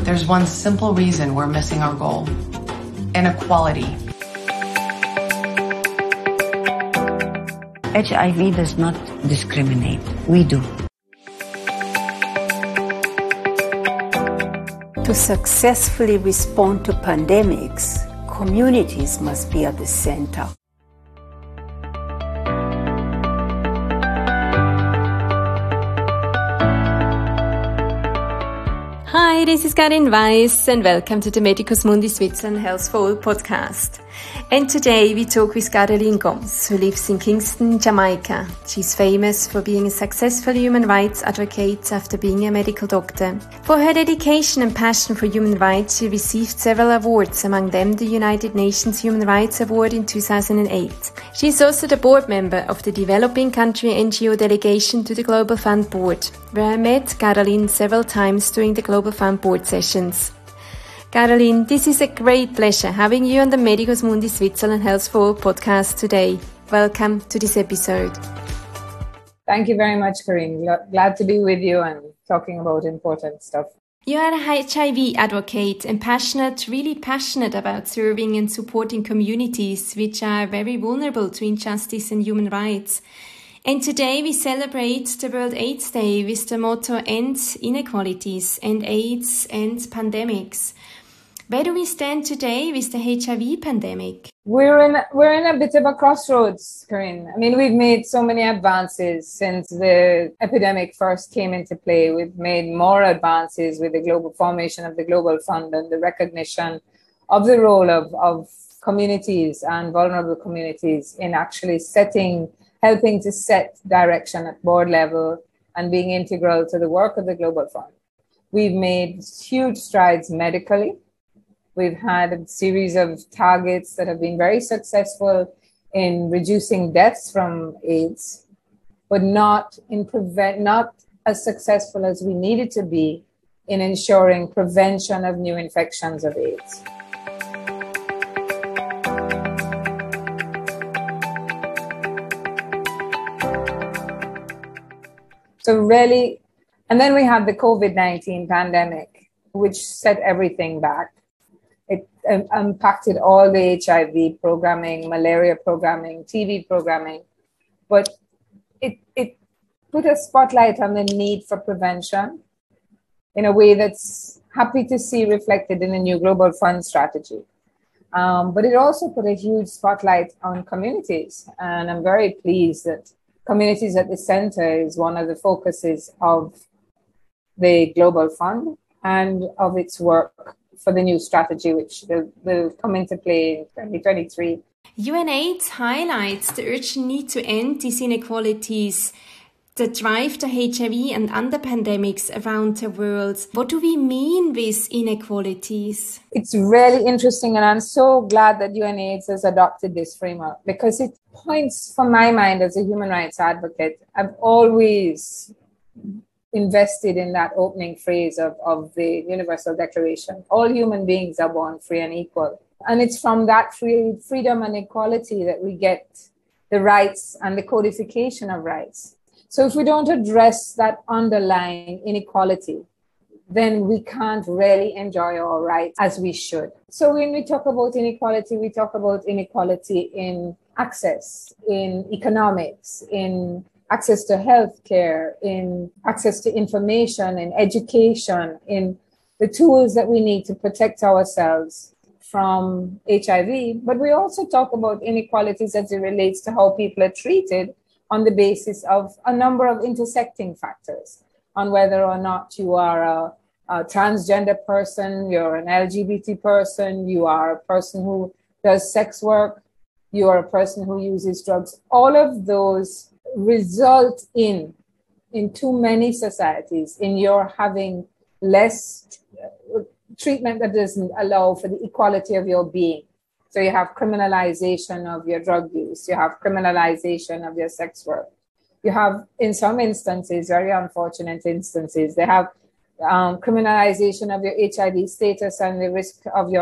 there's one simple reason we're missing our goal: inequality. HIV does not discriminate. We do. To successfully respond to pandemics, communities must be at the center. Hi, this is Karin Weiss and welcome to the Medicus Mundi Switzerland Health for All podcast. And today we talk with Caroline Gomes, who lives in Kingston, Jamaica. She's famous for being a successful human rights advocate after being a medical doctor. For her dedication and passion for human rights, she received several awards, among them the United Nations Human Rights Award in 2008. She is also the board member of the Developing Country NGO delegation to the Global Fund Board, where I met Caroline several times during the Global Fund Board sessions. Caroline, this is a great pleasure having you on the Medicus Mundi Switzerland Health for All podcast today. Welcome to this episode. Thank you very much, Karin. Glad to be with you and talking about important stuff. You are a HIV advocate and really passionate about serving and supporting communities which are very vulnerable to injustice and human rights. And today we celebrate the World AIDS Day with the motto End Inequalities and AIDS and Pandemics. Where do we stand today with the HIV pandemic? We're in a bit of a crossroads, Karin. I mean, we've made so many advances since the epidemic first came into play. We've made more advances with the global formation of the Global Fund and the recognition of the role of communities and vulnerable communities in actually helping to set direction at board level and being integral to the work of the Global Fund. We've made huge strides medically. We've had a series of targets that have been very successful in reducing deaths from AIDS, but not as successful as we needed to be in ensuring prevention of new infections of AIDS. So really, and then we had the COVID-19 pandemic, which set everything back. It impacted all the HIV programming, malaria programming, TB programming, but it put a spotlight on the need for prevention in a way that's happy to see reflected in the new Global Fund strategy. But it also put a huge spotlight on communities, and I'm very pleased that communities at the center is one of the focuses of the Global Fund and of its work for the new strategy, which will come into play in 2023. UNAIDS highlights the urgent need to end these inequalities that drive the HIV and other pandemics around the world. What do we mean with inequalities? It's really interesting, and I'm so glad that UNAIDS has adopted this framework because it points, from my mind as a human rights advocate, I've always invested in that opening phrase of the Universal Declaration. All human beings are born free and equal. And it's from that freedom and equality that we get the rights and the codification of rights. So if we don't address that underlying inequality, then we can't really enjoy our rights as we should. So when we talk about inequality, we talk about inequality in access, in economics, in access to healthcare, in access to information, in education, in the tools that we need to protect ourselves from HIV. But we also talk about inequalities as it relates to how people are treated on the basis of a number of intersecting factors, on whether or not you are a transgender person, you're an LGBT person, you are a person who does sex work, you are a person who uses drugs. All of those result in too many societies in your having less treatment that doesn't allow for the equality of your being. So you have criminalization of your drug use, you have criminalization of your sex work. You have, in some instances, very unfortunate instances, they have criminalization of your HIV status and the risk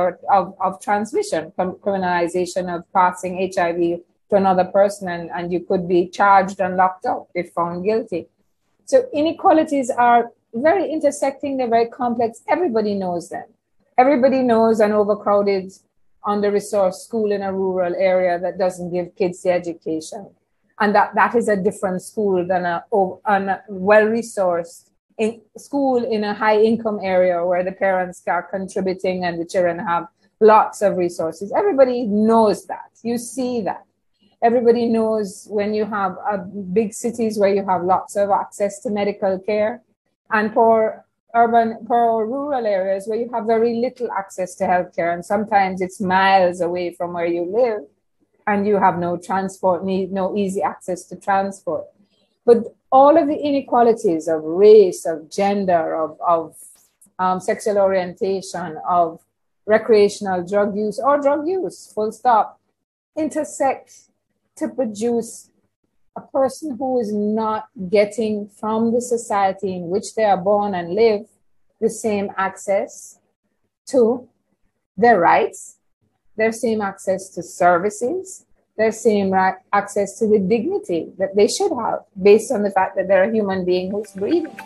of transmission, criminalization of passing HIV to another person, and you could be charged and locked up if found guilty. So inequalities are very intersecting, they're very complex. Everybody knows them. Everybody knows an overcrowded, under-resourced school in a rural area that doesn't give kids the education. And that is a different school than a well-resourced school in a high-income area where the parents are contributing and the children have lots of resources. Everybody knows that. You see that. Everybody knows when you have big cities where you have lots of access to medical care, and for rural areas where you have very little access to healthcare, and sometimes it's miles away from where you live, and you have no transport, no easy access to transport. But all of the inequalities of race, of gender, of sexual orientation, of recreational drug use or drug use, full stop, intersect to produce a person who is not getting from the society in which they are born and live the same access to their rights, their same access to services, their same access to the dignity that they should have based on the fact that they're a human being who's breathing.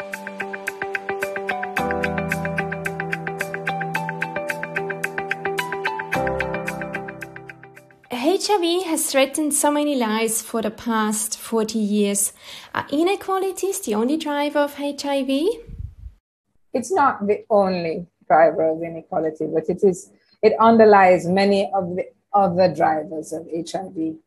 HIV has threatened so many lives for the past 40 years. Are inequalities the only driver of HIV? It's not the only driver of inequality, but it underlies many of the other drivers of HIV.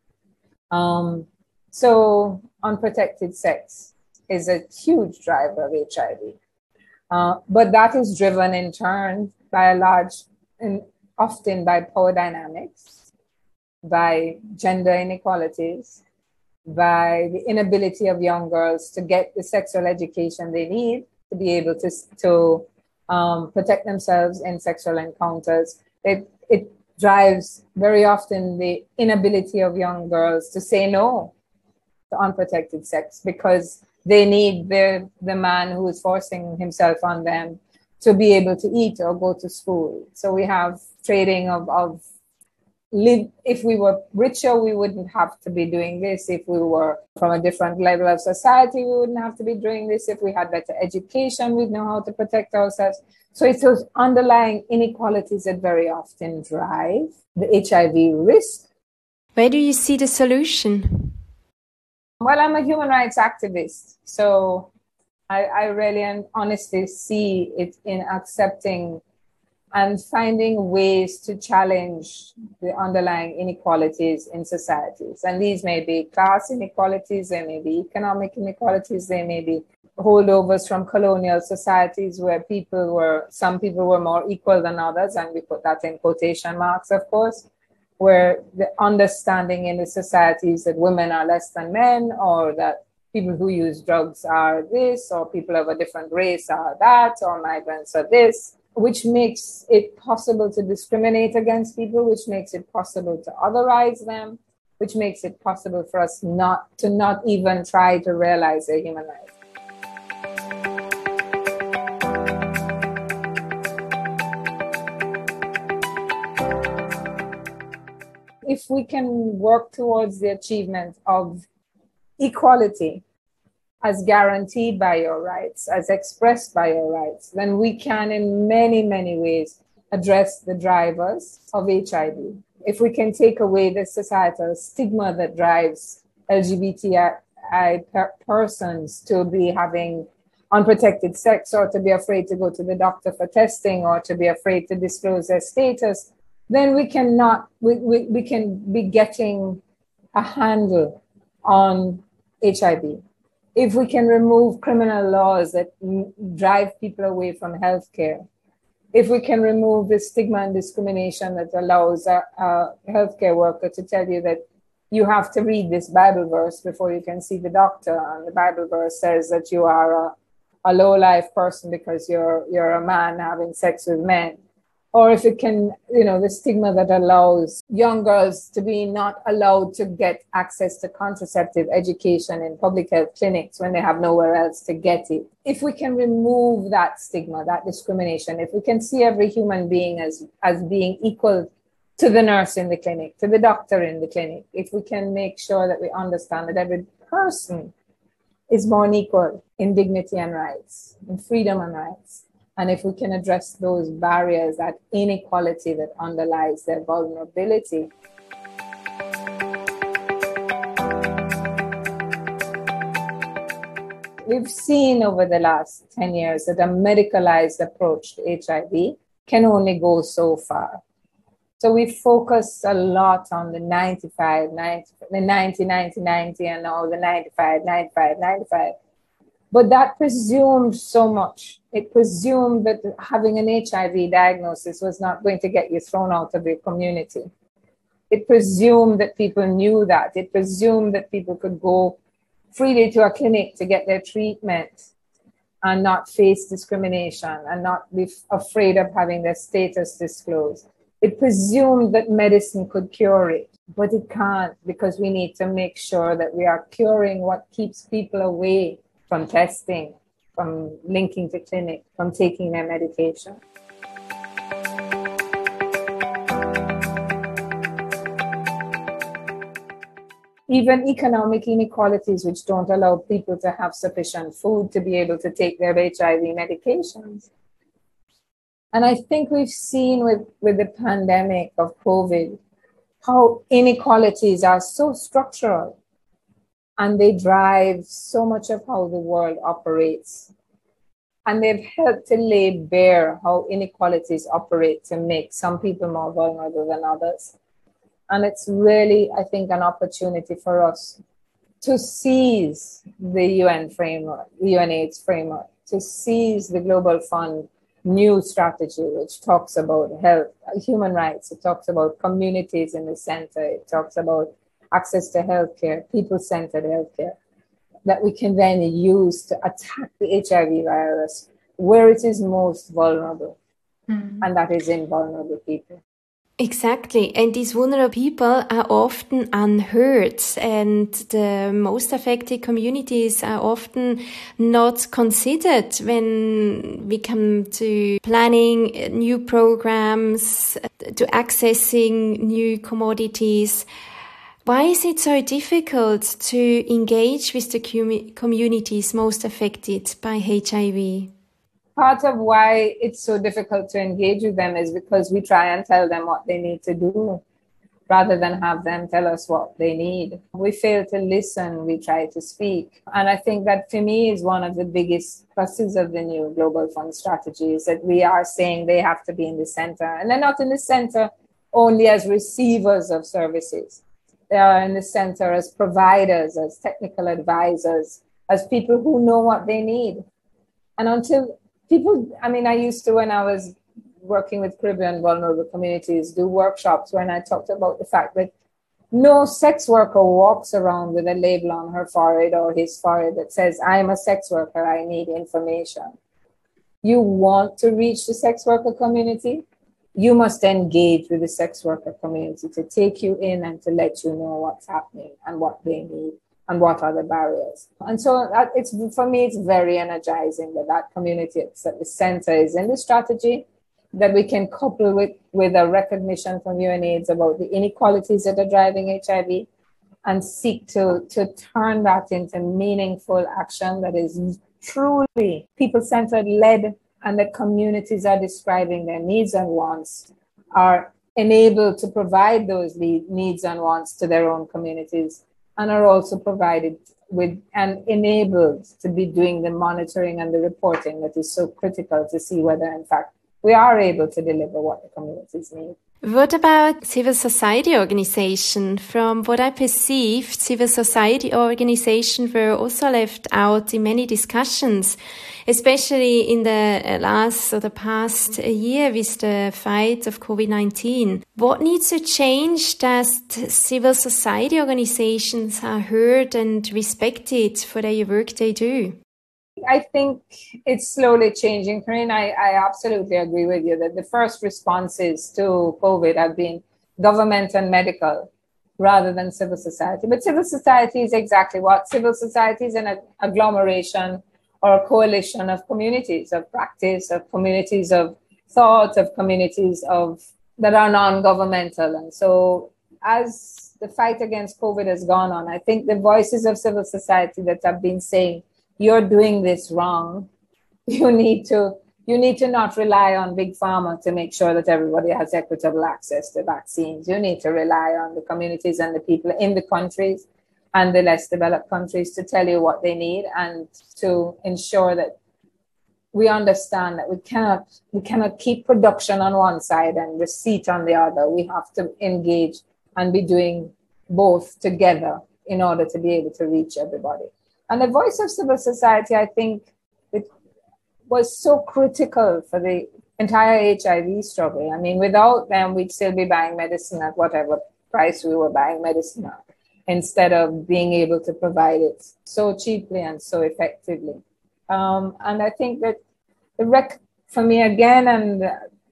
So unprotected sex is a huge driver of HIV. But that is driven in turn by often by power dynamics, by gender inequalities, by the inability of young girls to get the sexual education they need to be able to protect themselves in sexual encounters. It drives very often the inability of young girls to say no to unprotected sex because they need the man who is forcing himself on them to be able to eat or go to school. So we have trading of if we were richer, we wouldn't have to be doing this. If we were from a different level of society, we wouldn't have to be doing this. If we had better education, we'd know how to protect ourselves. So it's those underlying inequalities that very often drive the HIV risk. Where do you see the solution? Well, I'm a human rights activist, so I really and honestly see it in accepting and finding ways to challenge the underlying inequalities in societies. And these may be class inequalities, they may be economic inequalities, they may be holdovers from colonial societies where some people were more equal than others, and we put that in quotation marks, of course, where the understanding in the societies that women are less than men, or that people who use drugs are this, or people of a different race are that, or migrants are this, which makes it possible to discriminate against people, which makes it possible to otherize them, which makes it possible for us not even try to realize their human rights. If we can work towards the achievement of equality as guaranteed by your rights, as expressed by your rights, then we can in many, many ways address the drivers of HIV. If we can take away the societal stigma that drives LGBTI persons to be having unprotected sex, or to be afraid to go to the doctor for testing, or to be afraid to disclose their status, then we can be getting a handle on HIV. If we can remove criminal laws that drive people away from healthcare, if we can remove the stigma and discrimination that allows a healthcare worker to tell you that you have to read this Bible verse before you can see the doctor, and the Bible verse says that you are a low-life person because you're a man having sex with men. Or if it can, the stigma that allows young girls to be not allowed to get access to contraceptive education in public health clinics when they have nowhere else to get it. If we can remove that stigma, that discrimination, if we can see every human being as being equal to the nurse in the clinic, to the doctor in the clinic, if we can make sure that we understand that every person is born equal in dignity and rights, in freedom and rights. And if we can address those barriers, that inequality that underlies their vulnerability. We've seen over the last 10 years that a medicalized approach to HIV can only go so far. So we focus a lot on the 95, 90, the 90, 90, 90, and all the 95, 95, 95. But that presumed so much. It presumed that having an HIV diagnosis was not going to get you thrown out of your community. It presumed that people knew that. It presumed that people could go freely to a clinic to get their treatment and not face discrimination and not be afraid of having their status disclosed. It presumed that medicine could cure it, but it can't, because we need to make sure that we are curing what keeps people away from testing, from linking to clinic, from taking their medication. Even economic inequalities, which don't allow people to have sufficient food to be able to take their HIV medications. And I think we've seen with the pandemic of COVID, how inequalities are so structural and they drive so much of how the world operates. And they've helped to lay bare how inequalities operate to make some people more vulnerable than others. And it's really, I think, an opportunity for us to seize the UN framework, the UNAIDS framework, to seize the Global Fund new strategy, which talks about health, human rights. It talks about communities in the center. It talks about access to healthcare, people-centered healthcare, that we can then use to attack the HIV virus where it is most vulnerable, and that is in vulnerable people. Exactly. And these vulnerable people are often unheard, and the most affected communities are often not considered when we come to planning new programs, to accessing new commodities. Why is it so difficult to engage with the communities most affected by HIV? Part of why it's so difficult to engage with them is because we try and tell them what they need to do rather than have them tell us what they need. We fail to listen, we try to speak. And I think that for me is one of the biggest pluses of the new Global Fund strategy is that we are saying they have to be in the center. And they're not in the center only as receivers of services. They are in the center as providers, as technical advisors, as people who know what they need. And until people, I used to, when I was working with Caribbean vulnerable communities, do workshops when I talked about the fact that no sex worker walks around with a label on her forehead or his forehead that says, I'm a sex worker, I need information. You want to reach the sex worker community? You must engage with the sex worker community to take you in and to let you know what's happening and what they need and what are the barriers. And so for me, it's very energizing that community at the center is in the strategy, that we can couple with a recognition from UNAIDS about the inequalities that are driving HIV and seek to turn that into meaningful action that is truly people-centered, led, and that communities are describing their needs and wants, are enabled to provide those needs and wants to their own communities, and are also provided with and enabled to be doing the monitoring and the reporting that is so critical to see whether, in fact, we are able to deliver what the communities need. What about civil society organization? From what I perceived, civil society organizations were also left out in many discussions, especially in the past year with the fight of COVID-19. What needs to change that civil society organizations are heard and respected for the work they do? I think it's slowly changing. Corinne, I absolutely agree with you that the first responses to COVID have been government and medical rather than civil society. But civil society is exactly what? Civil society is an agglomeration or a coalition of communities of practice, of communities of thought, of communities that are non-governmental. And so as the fight against COVID has gone on, I think the voices of civil society that have been saying, you're doing this wrong, you need to not rely on big pharma to make sure that everybody has equitable access to vaccines. You need to rely on the communities and the people in the countries and the less developed countries to tell you what they need, and to ensure that we understand that we cannot keep production on one side and receipt on the other. We have to engage and be doing both together in order to be able to reach everybody. And the voice of civil society, I think, it was so critical for the entire HIV struggle. I mean, without them, we'd still be buying medicine at whatever price we were buying medicine at, instead of being able to provide it so cheaply and so effectively. And I think that for me again, and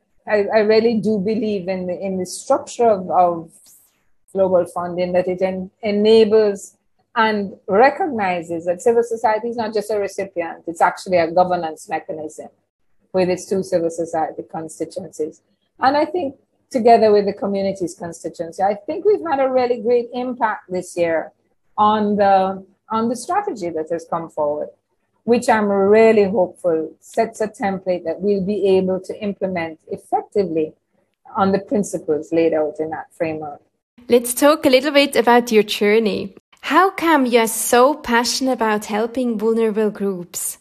I really do believe in the structure of global funding, that it enables and recognizes that civil society is not just a recipient, it's actually a governance mechanism with its two civil society constituencies. And I think together with the community's constituency, I think we've had a really great impact this year on the strategy that has come forward, which I'm really hopeful sets a template that we'll be able to implement effectively on the principles laid out in that framework. Let's talk a little bit about your journey. How come you are so passionate about helping vulnerable groups?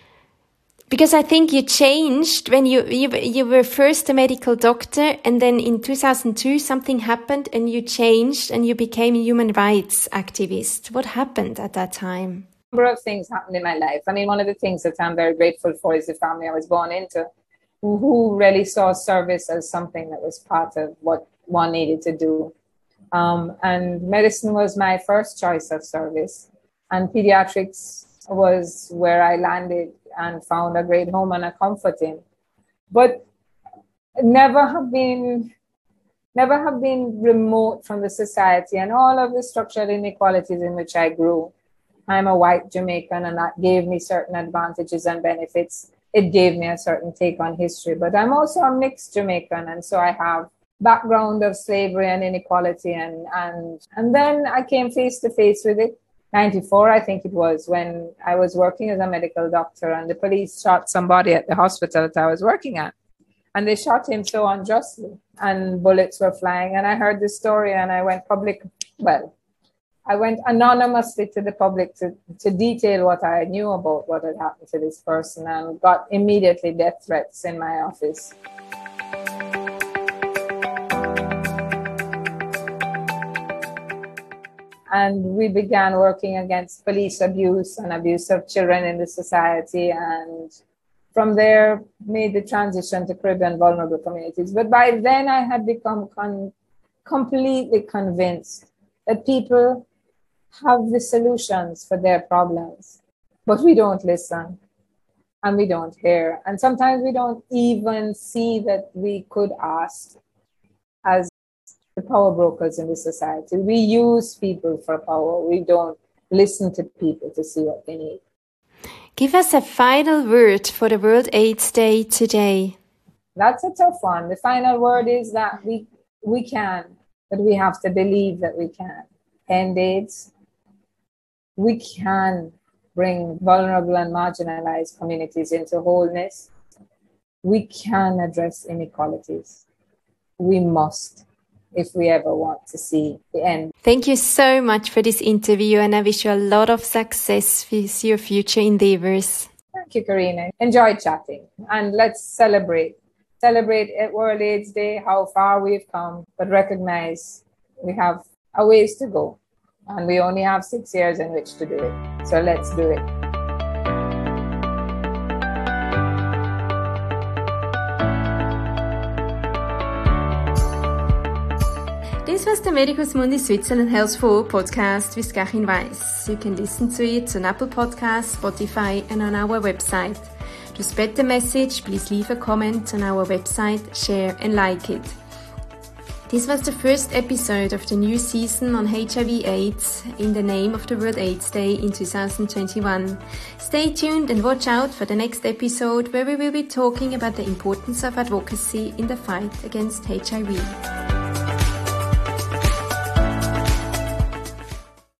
Because I think you changed when you were first a medical doctor, and then in 2002 something happened and you changed and you became a human rights activist. What happened at that time? A number of things happened in my life. I mean, one of the things that I'm very grateful for is the family I was born into, who really saw service as something that was part of what one needed to do. And medicine was my first choice of service, and pediatrics was where I landed and found a great home and a comfort in. But never have been remote from the society and all of the structural inequalities in which I grew. I'm a white Jamaican, and that gave me certain advantages and benefits. It gave me a certain take on history, but I'm also a mixed Jamaican, and so I have background of slavery and inequality, and then I came face to face with it. 94, I think it was, when I was working as a medical doctor, and the police shot somebody at the hospital that I was working at, and they shot him so unjustly, and bullets were flying, and I heard the story, and I went anonymously to the public to detail what I knew about what had happened to this person, and got immediately death threats in my office. And we began working against police abuse and abuse of children in the society, and from there made the transition to Caribbean vulnerable communities. But by then I had become completely convinced that people have the solutions for their problems, but we don't listen and we don't hear. And sometimes we don't even see that we could ask as the power brokers in the society. We use people for power. We don't listen to people to see what they need. Give us a final word for the World AIDS Day today. That's a tough one. The final word is that we can, but we have to believe that we can end AIDS. We can bring vulnerable and marginalized communities into wholeness. We can address inequalities. We must, if we ever want to see the end. Thank you so much for this interview, and I wish you a lot of success with your future endeavors. Thank you, Karina. Enjoyed chatting, and let's celebrate at World AIDS Day how far we've come, but recognize we have a ways to go, and we only have 6 years in which to do it. So let's do it. This was the Medicus Mundi Switzerland Health for All podcast with Karin Weiss. You can listen to it on Apple Podcasts, Spotify, and on our website. To spread the message, please leave a comment on our website, share and like it. This was the first episode of the new season on HIV/AIDS in the name of the World AIDS Day in 2021. Stay tuned and watch out for the next episode, where we will be talking about the importance of advocacy in the fight against HIV.